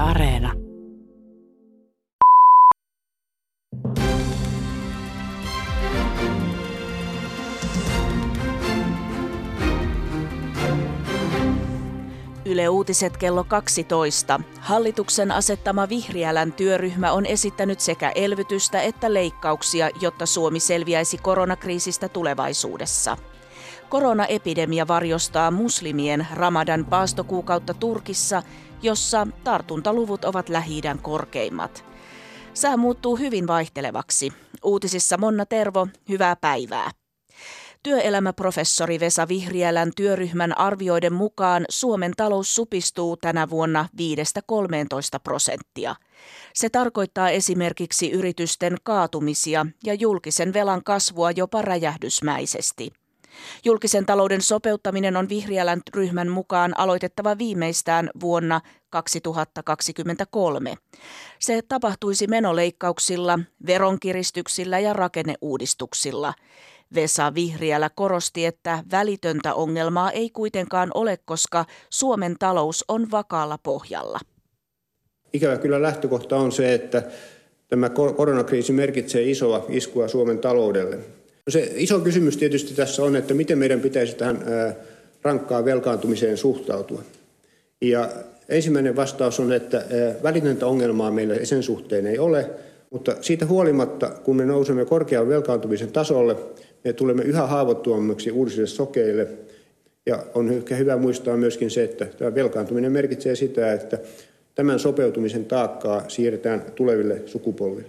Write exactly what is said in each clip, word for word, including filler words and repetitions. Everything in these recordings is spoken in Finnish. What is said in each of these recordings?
Areena. Yle Uutiset kello kaksitoista. Hallituksen asettama Vihriälän työryhmä on esittänyt sekä elvytystä että leikkauksia, jotta Suomi selviäisi koronakriisistä tulevaisuudessa. Koronaepidemia varjostaa muslimien Ramadan paastokuukautta Turkissa, jossa tartuntaluvut ovat Lähi-idän korkeimmat. Sää muuttuu hyvin vaihtelevaksi. Uutisissa Monna Tervo, hyvää päivää. Työelämäprofessori Vesa Vihriälän työryhmän arvioiden mukaan Suomen talous supistuu tänä vuonna viidestä kolmeentoista prosenttia. Se tarkoittaa esimerkiksi yritysten kaatumisia ja julkisen velan kasvua jopa räjähdysmäisesti. Julkisen talouden sopeuttaminen on Vihriälän ryhmän mukaan aloitettava viimeistään vuonna kaksituhattakaksikymmentäkolme. Se tapahtuisi menoleikkauksilla, veronkiristyksillä ja rakenneuudistuksilla. Vesa Vihriälä korosti, että välitöntä ongelmaa ei kuitenkaan ole, koska Suomen talous on vakaalla pohjalla. Ikävä kyllä lähtökohta on se, että tämä koronakriisi merkitsee isoa iskua Suomen taloudelle. Se iso kysymys tietysti tässä on, että miten meidän pitäisi tähän rankkaan velkaantumiseen suhtautua. Ja ensimmäinen vastaus on, että välitöntä ongelmaa meillä sen suhteen ei ole, mutta siitä huolimatta, kun me nousemme korkean velkaantumisen tasolle, me tulemme yhä haavoittuvammiksi uusille sokeille. Ja on ehkä hyvä muistaa myöskin se, että tämä velkaantuminen merkitsee sitä, että tämän sopeutumisen taakkaa siirretään tuleville sukupolville.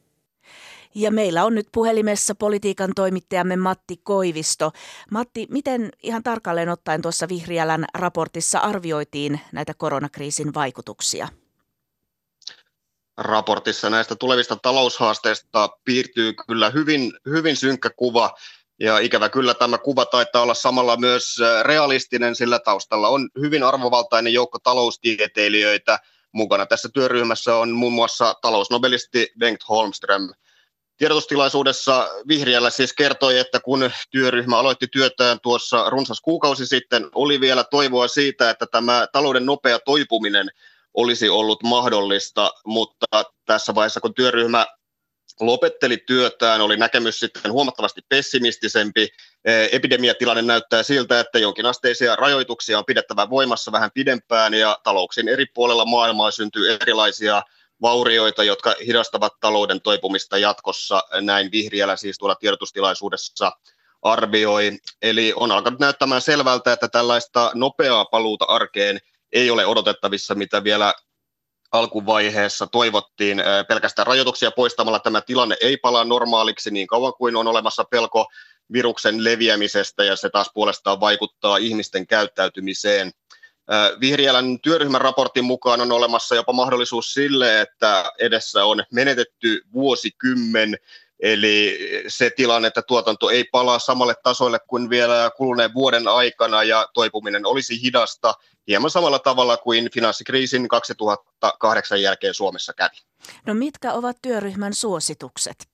Ja meillä on nyt puhelimessa politiikan toimittajamme Matti Koivisto. Matti, miten ihan tarkalleen ottaen tuossa Vihriälän raportissa arvioitiin näitä koronakriisin vaikutuksia? Raportissa näistä tulevista taloushaasteista piirtyy kyllä hyvin, hyvin synkkä kuva. Ja ikävä kyllä tämä kuva taitaa olla samalla myös realistinen, sillä taustalla on hyvin arvovaltainen joukko taloustieteilijöitä. Mukana tässä työryhmässä on muun muassa talousnobelisti Bengt Holmström. Tiedotustilaisuudessa Vihriälä siis kertoi, että kun työryhmä aloitti työtään tuossa runsas kuukausi sitten, oli vielä toivoa siitä, että tämä talouden nopea toipuminen olisi ollut mahdollista, mutta tässä vaiheessa, kun työryhmä lopetteli työtään, oli näkemys sitten huomattavasti pessimistisempi. Epidemiatilanne näyttää siltä, että jonkinasteisia rajoituksia on pidettävä voimassa vähän pidempään ja talouksien eri puolella maailmaa syntyy erilaisia vaurioita, jotka hidastavat talouden toipumista jatkossa. Näin Vihriälä siis tuolla tiedotustilaisuudessa arvioi. Eli on alkanut näyttämään selvältä, että tällaista nopeaa paluuta arkeen ei ole odotettavissa, mitä vielä alkuvaiheessa toivottiin. Pelkästään rajoituksia poistamalla tämä tilanne ei palaa normaaliksi niin kauan kuin on olemassa pelko viruksen leviämisestä ja se taas puolestaan vaikuttaa ihmisten käyttäytymiseen. Vihriälän työryhmän raportin mukaan on olemassa jopa mahdollisuus sille, että edessä on menetetty vuosikymmen, eli se tilanne, että tuotanto ei palaa samalle tasolle kuin vielä kuluneen vuoden aikana ja toipuminen olisi hidasta, hieman samalla tavalla kuin finanssikriisin kaksituhattakahdeksan jälkeen Suomessa kävi. No mitkä ovat työryhmän suositukset?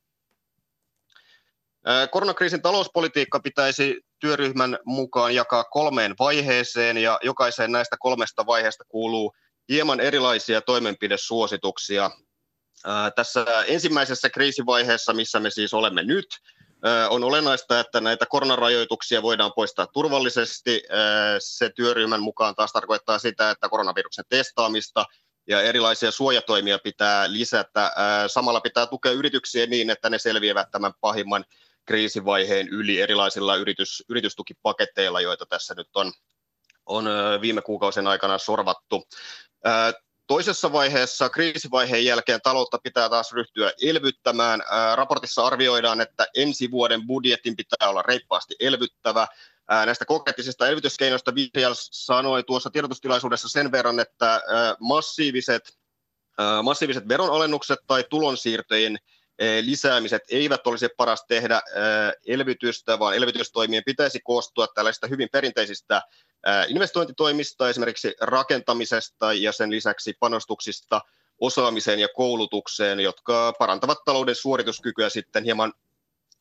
Koronakriisin talouspolitiikka pitäisi työryhmän mukaan jakaa kolmeen vaiheeseen ja jokaiseen näistä kolmesta vaiheesta kuuluu hieman erilaisia toimenpidesuosituksia. Tässä ensimmäisessä kriisivaiheessa, missä me siis olemme nyt, on olennaista, että näitä koronarajoituksia voidaan poistaa turvallisesti. Se työryhmän mukaan taas tarkoittaa sitä, että koronaviruksen testaamista ja erilaisia suojatoimia pitää lisätä. Samalla pitää tukea yrityksiä niin, että ne selviävät tämän pahimman kriisivaiheen yli erilaisilla yritys, yritystukipaketteilla, joita tässä nyt on, on viime kuukausien aikana sorvattu. Toisessa vaiheessa, kriisivaiheen jälkeen, taloutta pitää taas ryhtyä elvyttämään. Raportissa arvioidaan, että ensi vuoden budjetin pitää olla reippaasti elvyttävä. Näistä konkreettisista elvytyskeinoista Vihriälä sanoi tuossa tiedotustilaisuudessa sen verran, että massiiviset, massiiviset veronalennukset tai tulonsiirtojen lisäämiset eivät olisi paras tehdä elvytystä, vaan elvytystoimien pitäisi koostua tällaisista hyvin perinteisistä investointitoimista, esimerkiksi rakentamisesta ja sen lisäksi panostuksista osaamiseen ja koulutukseen, jotka parantavat talouden suorituskykyä sitten hieman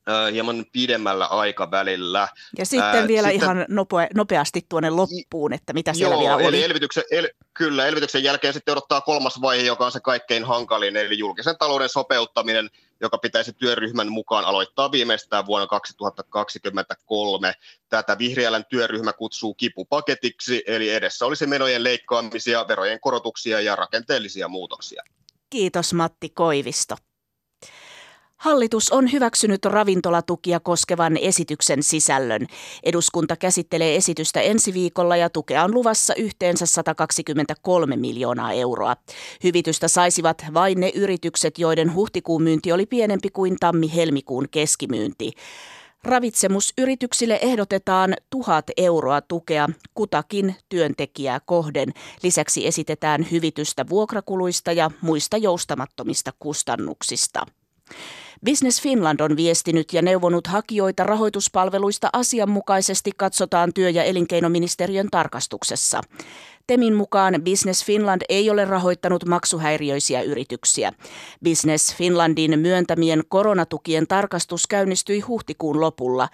hieman pidemmällä aikavälillä. Ja sitten Ää, vielä sitten, ihan nope, nopeasti tuonne loppuun, että mitä siellä joo, vielä oli. Eli elvytyksen, el, kyllä, elvytyksen jälkeen sitten odottaa kolmas vaihe, joka on se kaikkein hankalin, eli julkisen talouden sopeuttaminen, joka pitäisi työryhmän mukaan aloittaa viimeistään vuonna kaksituhattakaksikymmentäkolme. Tätä Vihriälän työryhmä kutsuu kipupaketiksi, eli edessä olisi menojen leikkaamisia, verojen korotuksia ja rakenteellisia muutoksia. Kiitos Matti Koivisto. Hallitus on hyväksynyt ravintolatukia koskevan esityksen sisällön. Eduskunta käsittelee esitystä ensi viikolla ja tukea on luvassa yhteensä sata kaksikymmentäkolme miljoonaa euroa. Hyvitystä saisivat vain ne yritykset, joiden huhtikuun myynti oli pienempi kuin tammi-helmikuun keskimyynti. Ravitsemusyrityksille ehdotetaan tuhat euroa tukea kutakin työntekijää kohden. Lisäksi esitetään hyvitystä vuokrakuluista ja muista joustamattomista kustannuksista. Business Finland on viestinyt ja neuvonut hakijoita rahoituspalveluista asianmukaisesti, katsotaan työ- ja elinkeinoministeriön tarkastuksessa. Temin mukaan Business Finland ei ole rahoittanut maksuhäiriöisiä yrityksiä. Business Finlandin myöntämien koronatukien tarkastus käynnistyi huhtikuun lopulla.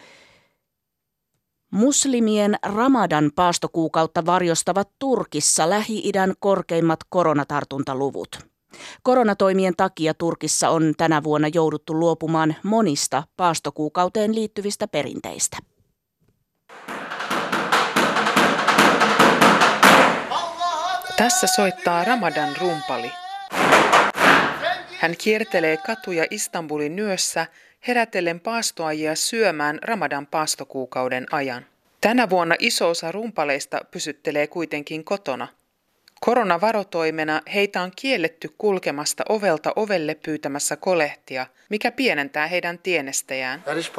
Muslimien Ramadan paastokuukautta varjostavat Turkissa Lähi-idän korkeimmat koronatartuntaluvut. Koronatoimien takia Turkissa on tänä vuonna jouduttu luopumaan monista paastokuukauteen liittyvistä perinteistä. Tässä soittaa Ramadan rumpali. Hän kiertelee katuja Istanbulin yössä herätellen paastoajia syömään Ramadan paastokuukauden ajan. Tänä vuonna iso osa rumpaleista pysyttelee kuitenkin kotona. Koronavarotoimena heitä on kielletty kulkemasta ovelta ovelle pyytämässä kolehtia, mikä pienentää heidän tienestejään.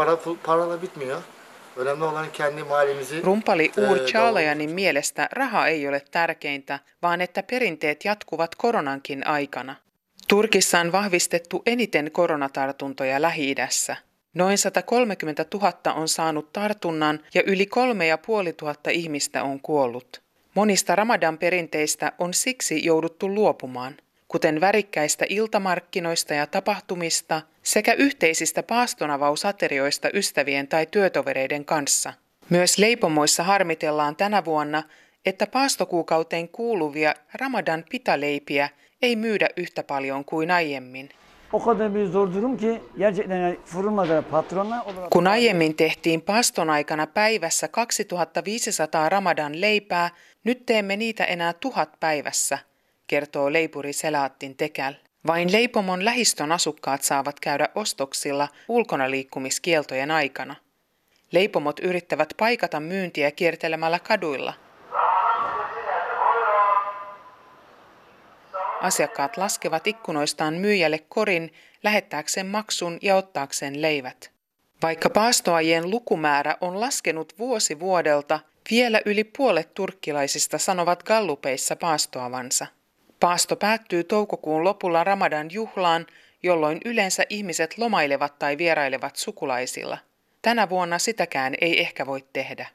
Rumpali Uğur Çağlayan'in mielestä raha ei ole tärkeintä, vaan että perinteet jatkuvat koronankin aikana. Turkissa on vahvistettu eniten koronatartuntoja Lähi-idässä. Noin sata kolmekymmentätuhatta on saanut tartunnan ja yli kolme ja puoli tuhatta ihmistä on kuollut. Monista Ramadan perinteistä on siksi jouduttu luopumaan, kuten värikkäistä iltamarkkinoista ja tapahtumista sekä yhteisistä paastonavausaterioista ystävien tai työtovereiden kanssa. Myös leipomoissa harmitellaan tänä vuonna, että paastokuukauteen kuuluvia Ramadan pitaleipiä ei myydä yhtä paljon kuin aiemmin. Kun aiemmin tehtiin paaston aikana päivässä kaksituhattaviisisataa Ramadan leipää, nyt teemme niitä enää tuhat päivässä, kertoo leipuri Selahattin Tekäl. Vain leipomon lähistön asukkaat saavat käydä ostoksilla ulkonaliikkumiskieltojen aikana. Leipomot yrittävät paikata myyntiä kiertelemällä kaduilla. Asiakkaat laskevat ikkunoistaan myyjälle korin lähettääkseen maksun ja ottaakseen leivät. Vaikka paastoajien lukumäärä on laskenut vuosi vuodelta, vielä yli puolet turkkilaisista sanovat gallupeissa paastoavansa. Paasto päättyy toukokuun lopulla Ramadan juhlaan, jolloin yleensä ihmiset lomailevat tai vierailevat sukulaisilla. Tänä vuonna sitäkään ei ehkä voi tehdä.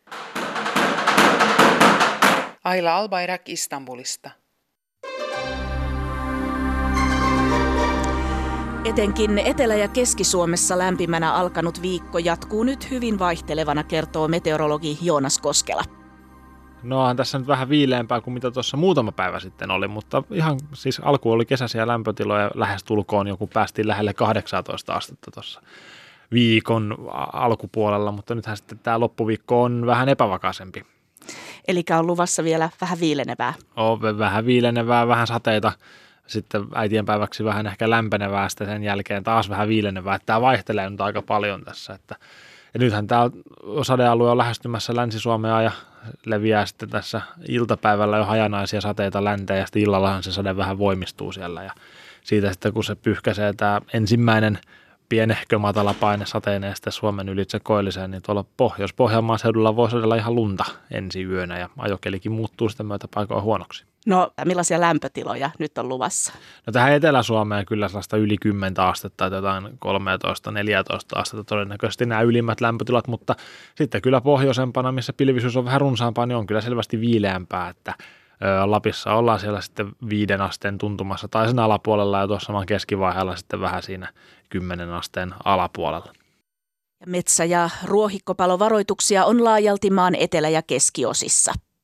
Ayla Albayrak Istanbulista. Etenkin Etelä- ja Keski-Suomessa lämpimänä alkanut viikko jatkuu nyt hyvin vaihtelevana, kertoo meteorologi Joonas Koskela. No onhan tässä nyt vähän viileämpää kuin mitä tuossa muutama päivä sitten oli, mutta ihan siis alku oli kesäisiä lämpötiloja lähestulkoon, joku päästiin lähelle kahdeksantoista astetta tuossa viikon alkupuolella, mutta nythän sitten tämä loppuviikko on vähän epävakaisempi. Eli on luvassa vielä vähän viilenevää. On vähän viilenevää, vähän sateita. Sitten äitienpäiväksi vähän ehkä lämpenevää, sitten sen jälkeen taas vähän viilenevää. Tämä vaihtelee nyt aika paljon tässä. Että, ja nythän tämä sadealue on lähestymässä Länsi-Suomea ja leviää sitten tässä iltapäivällä jo hajanaisia sateita länteen ja sitten illallahan se sade vähän voimistuu siellä. Ja siitä sitten kun se pyyhkäisee tämä ensimmäinen pienehkö matala paine sateineen sitten Suomen ylitse koilliseen, niin tuolla Pohjois-Pohjanmaan seudulla voi olla ihan lunta ensi yönä ja ajokelikin muuttuu sitten myötä paikoin huonoksi. No, millaisia lämpötiloja nyt on luvassa? No tähän Etelä-Suomeen kyllä sellaista yli kymmentä astetta tai jotain kolmetoista neljätoista astetta todennäköisesti nämä ylimmät lämpötilat, mutta sitten kyllä pohjoisempana, missä pilvisyys on vähän runsaampaa, niin on kyllä selvästi viileämpää, että Lapissa ollaan siellä sitten viiden asteen tuntumassa tai sen alapuolella ja tuossa saman keskivaiheella sitten vähän siinä kymmenen asteen alapuolella. Metsä- ja ruohikkopalovaroituksia on laajalti maan etelä- ja keskiosissa.